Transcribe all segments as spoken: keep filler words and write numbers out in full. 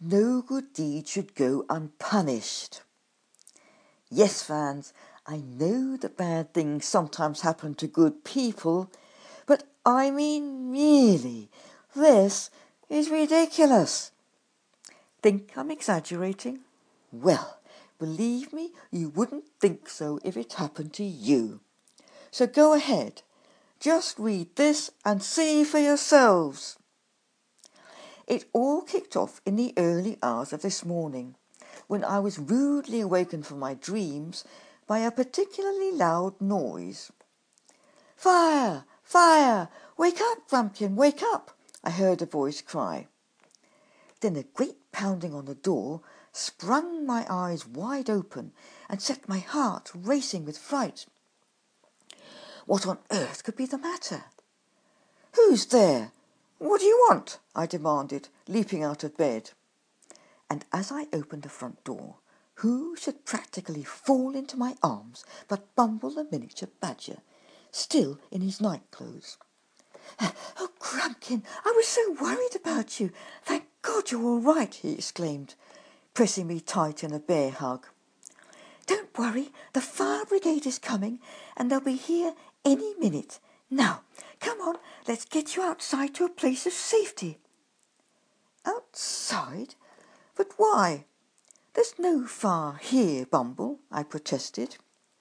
No good deed should go unpunished. Yes, fans, I know that bad things sometimes happen to good people, but I mean really, this is ridiculous. Think I'm exaggerating? Well, believe me, you wouldn't think so if it happened to you. So go ahead, just read this and see for yourselves. It all kicked off in the early hours of this morning, when I was rudely awakened from my dreams by a particularly loud noise. "Fire! Fire! Wake up, Grumpkin, wake up!" I heard a voice cry. Then a great pounding on the door sprung my eyes wide open and set my heart racing with fright. What on earth could be the matter? "Who's there? What do you want?" I demanded, leaping out of bed. And as I opened the front door, who should practically fall into my arms but Bumble the miniature badger, still in his night-clothes. "Oh, Grumpkin, I was so worried about you. Thank God you're all right," he exclaimed, pressing me tight in a bear hug. "Don't worry, the fire brigade is coming, and they'll be here any minute. Now, come on, let's get you outside to a place of safety." "Outside? But why? There's no fire here, Bumble," I protested.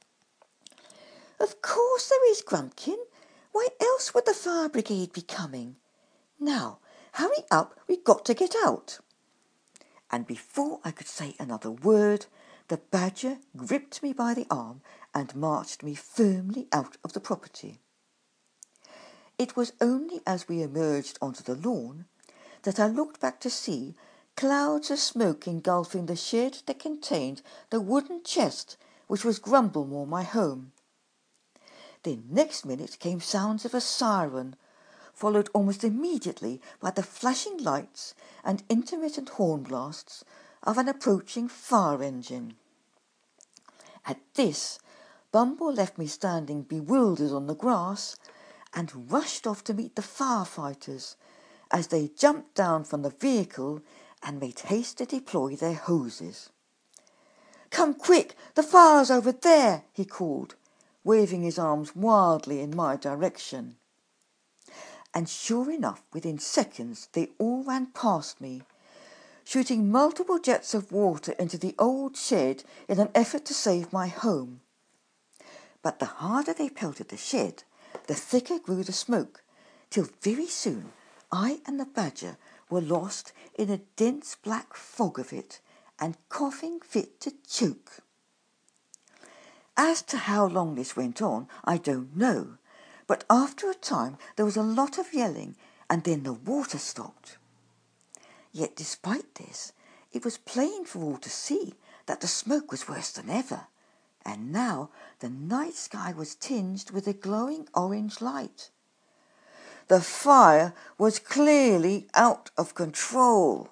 "Of course there is, Grumpkin. Why else would the fire brigade be coming? Now, hurry up, we've got to get out." And before I could say another word, the badger gripped me by the arm and marched me firmly out of the property. It was only as we emerged onto the lawn that I looked back to see clouds of smoke engulfing the shed that contained the wooden chest which was Grumblemore, my home. Then next minute came sounds of a siren, followed almost immediately by the flashing lights and intermittent horn blasts of an approaching fire engine. At this, Bumble left me standing bewildered on the grass and rushed off to meet the firefighters as they jumped down from the vehicle and made haste to deploy their hoses. "Come quick, the fire's over there," he called, waving his arms wildly in my direction. And sure enough, within seconds they all ran past me, shooting multiple jets of water into the old shed in an effort to save my home. But the harder they pelted the shed, the thicker grew the smoke, till very soon I and the badger were lost in a dense black fog of it, and coughing fit to choke. As to how long this went on, I don't know, but after a time there was a lot of yelling, and then the water stopped. Yet despite this, it was plain for all to see that the smoke was worse than ever, and now the night sky was tinged with a glowing orange light. The fire was clearly out of control.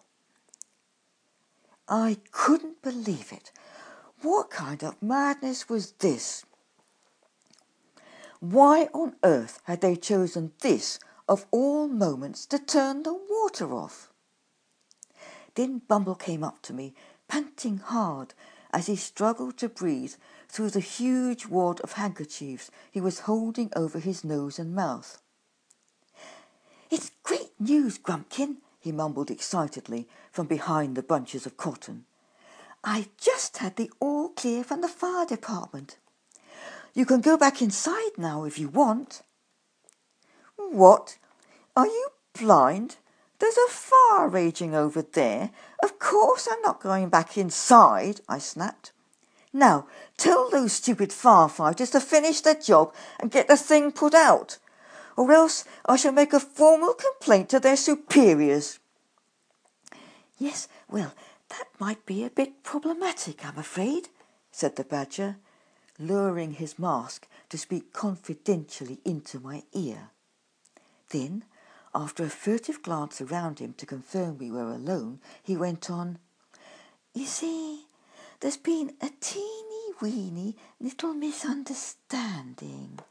I couldn't believe it. What kind of madness was this? Why on earth had they chosen this, of all moments, to turn the water off? Then Bumble came up to me, panting hard as he struggled to breathe through the huge wad of handkerchiefs he was holding over his nose and mouth. "It's great news, Grumpkin," he mumbled excitedly from behind the bunches of cotton. "I just had the all clear from the fire department. You can go back inside now if you want." "What? Are you blind? There's a fire raging over there. Of course I'm not going back inside," I snapped. "Now, tell those stupid firefighters to finish their job and get the thing put out, or else I shall make a formal complaint to their superiors." "Yes, well, that might be a bit problematic, I'm afraid," said the badger, lowering his mask to speak confidentially into my ear. Then, after a furtive glance around him to confirm we were alone, he went on, "You see, there's been a teeny-weeny little misunderstanding."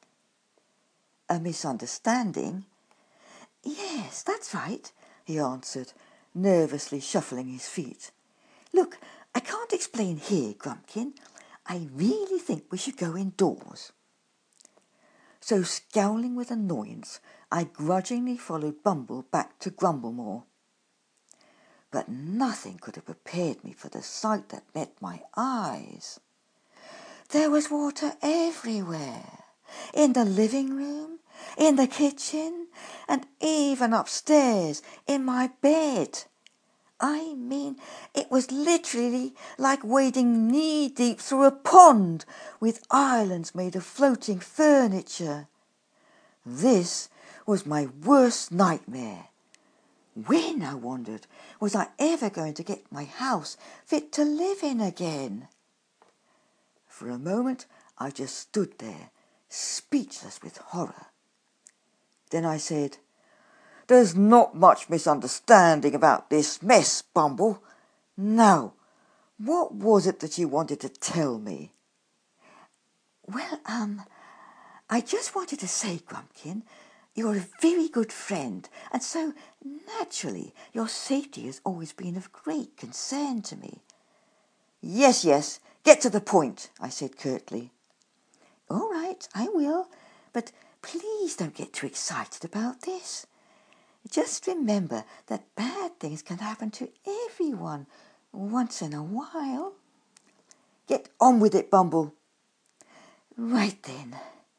"A misunderstanding?" "Yes, that's right," he answered, nervously shuffling his feet. "Look, I can't explain here, Grumpkin. I really think we should go indoors." So, scowling with annoyance, I grudgingly followed Bumble back to Grumblemore. But nothing could have prepared me for the sight that met my eyes. There was water everywhere, in the living room, in the kitchen, and even upstairs in my bed. I mean, it was literally like wading knee-deep through a pond with islands made of floating furniture. This was my worst nightmare. When, I wondered, was I ever going to get my house fit to live in again? For a moment I just stood there, speechless with horror. Then I said, "There's not much misunderstanding about this mess, Bumble. Now, what was it that you wanted to tell me?" "Well, um, I just wanted to say, Grumpkin, you're a very good friend, and so, naturally, your safety has always been of great concern to me." "Yes, yes, get to the point," I said curtly. "All right, I will, but please don't get too excited about this. Just remember that bad things can happen to everyone once in a while." "Get on with it, Bumble." "Right then."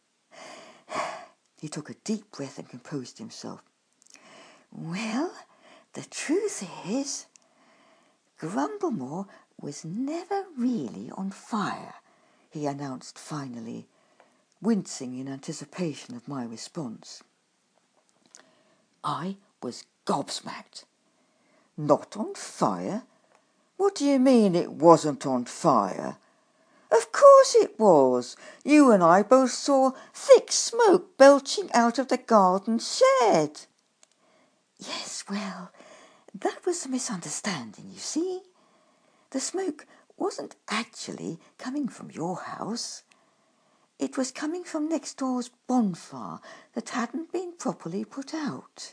He took a deep breath and composed himself. "Well, the truth is, Grumblemore was never really on fire," he announced finally, wincing in anticipation of my response. I was gobsmacked. "Not on fire? What do you mean it wasn't on fire?" "Of course it was. You and I both saw thick smoke belching out of the garden shed." "Yes, well, that was a misunderstanding, you see. The smoke wasn't actually coming from your house. It was coming from next door's bonfire that hadn't been properly put out."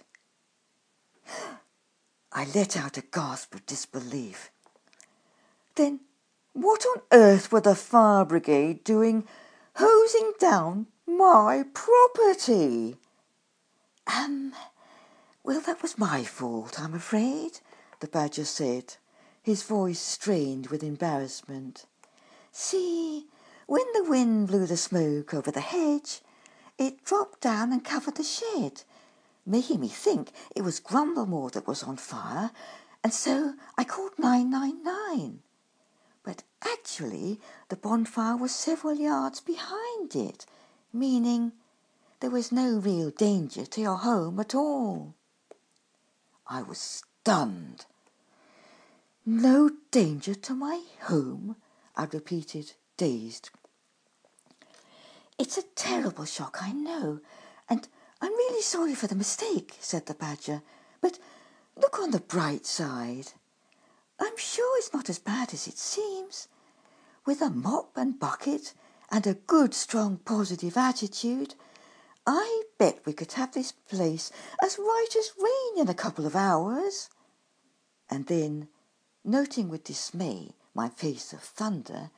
I let out a gasp of disbelief. "Then what on earth were the fire brigade doing hosing down my property?" Um, well, that was my fault, I'm afraid," the Badger said, his voice strained with embarrassment. "See, when the wind blew the smoke over the hedge, it dropped down and covered the shed, making me think it was Grumblemore that was on fire, and so I called nine nine nine. But actually the bonfire was several yards behind it, meaning there was no real danger to your home at all." I was stunned. "No danger to my home?" I repeated, dazed. "It's a terrible shock, I know, and I'm really sorry for the mistake," said the Badger. "But look on the bright side. I'm sure it's not as bad as it seems. With a mop and bucket and a good, strong, positive attitude, I bet we could have this place as right as rain in a couple of hours." And then, noting with dismay my face of thunder,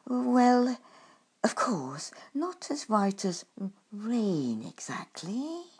"Well, of course, not as right as rain exactly."